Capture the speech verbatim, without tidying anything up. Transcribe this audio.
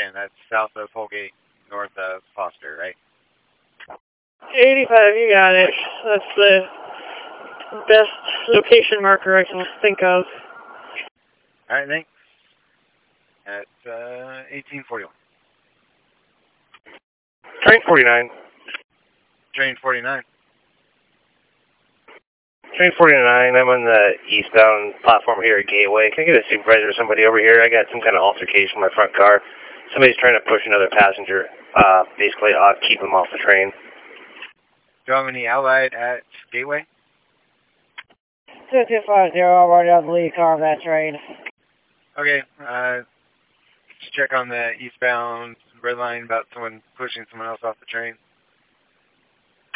again, that's south of Holgate, north of Foster, right? eighty-five, you got it. That's the best location marker I can think of. All right, thanks. At uh, eighteen forty-one. Train forty-nine. Train forty-nine. Train forty-nine, I'm on the eastbound platform here at Gateway. Can I get a supervisor or somebody over here? I got some kind of altercation in my front car. Somebody's trying to push another passenger. Uh, basically, I'll keep him off the train. Do you have any allied at Gateway? two two five zero, I'm already on the lead car on that train. Okay, uh, just check on the eastbound red line about someone pushing someone else off the train.